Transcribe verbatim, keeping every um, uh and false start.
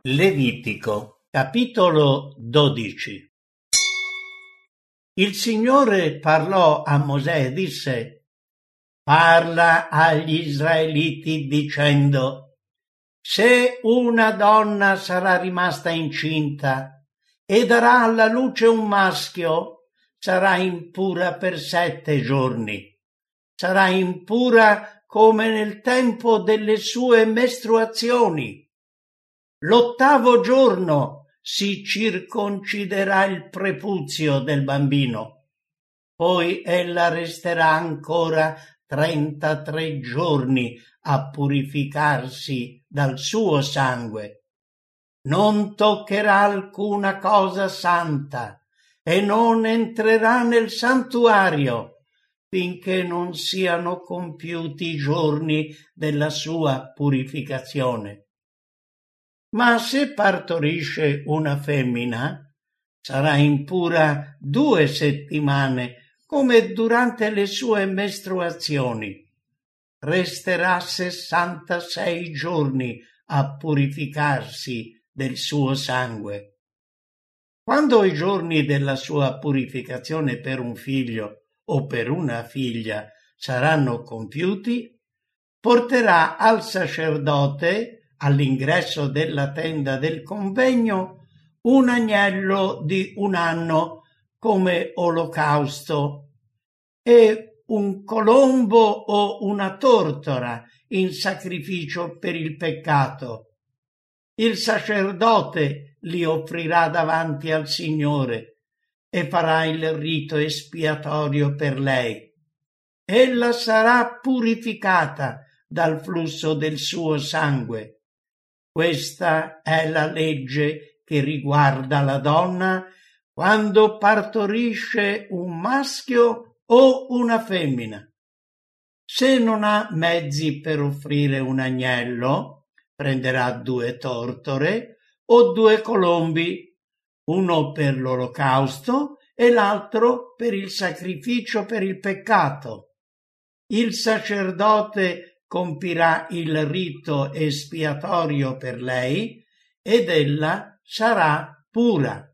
Levitico, capitolo dodici. Il Signore parlò a Mosè e disse: Parla agli Israeliti dicendo: se una donna sarà rimasta incinta e darà alla luce un maschio, sarà impura per sette giorni. Sarà impura come nel tempo delle sue mestruazioni. L'ottavo giorno si circonciderà il prepuzio del bambino, poi ella resterà ancora trentatré giorni a purificarsi dal suo sangue. Non toccherà alcuna cosa santa e non entrerà nel santuario finché non siano compiuti i giorni della sua purificazione. Ma se partorisce una femmina, sarà impura due settimane, come durante le sue mestruazioni. Resterà sessantasei giorni a purificarsi del suo sangue. Quando i giorni della sua purificazione per un figlio o per una figlia saranno compiuti, porterà al sacerdote all'ingresso della tenda del convegno un agnello di un anno come olocausto e un colombo o una tortora in sacrificio per il peccato. Il sacerdote li offrirà davanti al Signore e farà il rito espiatorio per lei. Ella sarà purificata dal flusso del suo sangue. Questa è la legge che riguarda la donna quando partorisce un maschio o una femmina. Se non ha mezzi per offrire un agnello, prenderà due tortore o due colombi, uno per l'olocausto e l'altro per il sacrificio per il peccato. Il sacerdote compirà il rito espiatorio per lei ed ella sarà pura.